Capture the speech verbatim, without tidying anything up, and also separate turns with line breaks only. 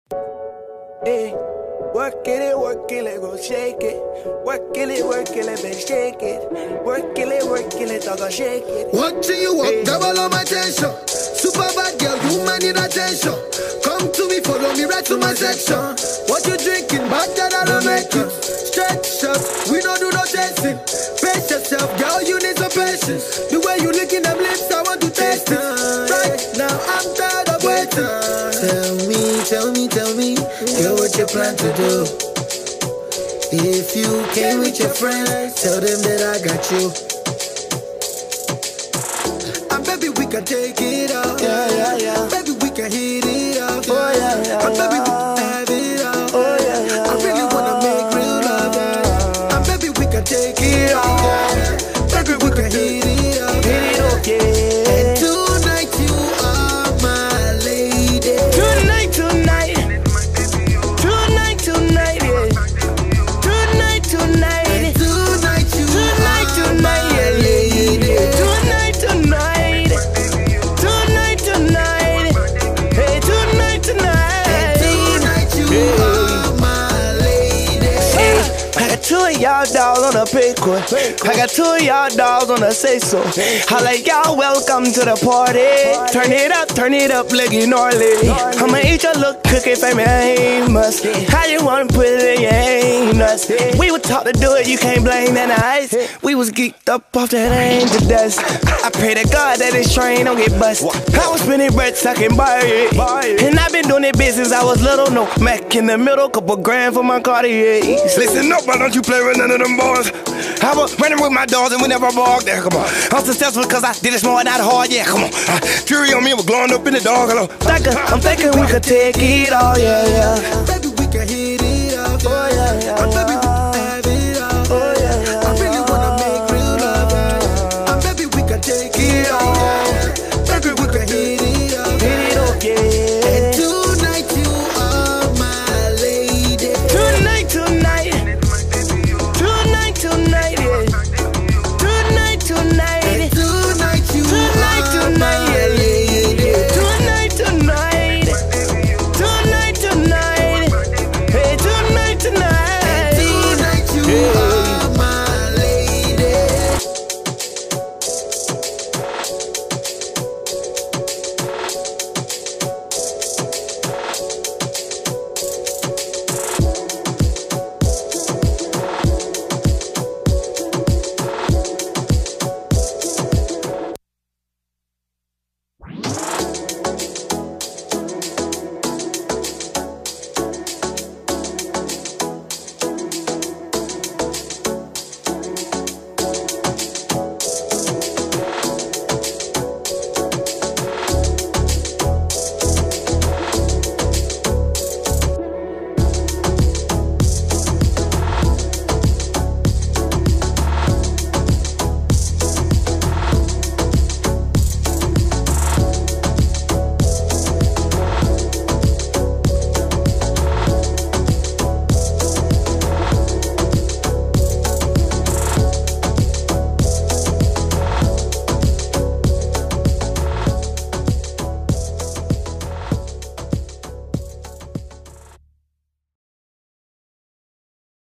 Hey, work it, work it, let go shake it. Work it, work it, let me shake it. Work it, work it, let go shake it.
Watching you walk, double on my tension. Super bad girl, you man need attention. Come to me, follow me right to my section. What you drinking? Bad that I don't make it. Stretch up, we don't do no chasing. Pace yourself, girl, you need some patience. The way you licking them lips, I want to taste it. Right now, I'm tired of waiting. Tell me, tell me, tell me, girl, what you plan to do? If you came with your friends, tell them that I got you. And baby, we can take it up.
Yeah, yeah, yeah.
Baby, we can hit it up. Yeah.
Oh, yeah, yeah,
And baby, we
yeah.
can have it up.
Oh, yeah, yeah,
I really
yeah.
wanna make real love. Yeah. And baby, we can take it up. Yeah. Baby, we can hit it up.
Hit it up, yeah.
And tonight you are my lady.
Tonight, tonight. Tonight, tonight, yeah. Tonight, tonight.
And tonight you
Tonight,
are
tonight,
my
yeah,
lady.
yeah. Tonight, tonight. Tonight, tonight. Hey, tonight, tonight.
Tonight you
Yeah.
are my lady.
Hey, I got two of y'all dogs on the Bitcoin. I got two of y'all dogs on the say so. I like y'all welcome to the party. Turn it up, turn it up like you gnarly. I'ma eat your little cookie famous. How you wanna put it in your anus? We were taught to do it, you can't blame that ice. We was geeked up off that angel dust. I pray to God that this train don't get bust. I was spinning bread, so I can buy it. And I've been doing it business, I was little, no Mac in the middle, couple grand for my Cartiers.
Listen up, why don't you play with none of them boys? I was running with my dogs and we never barked. There, come on. I'm successful because I did it smart, not hard. Yeah, come on. Uh, Fury on me was glowing up in the dog. Hello.
I'm thinking we could take it all, yeah, yeah.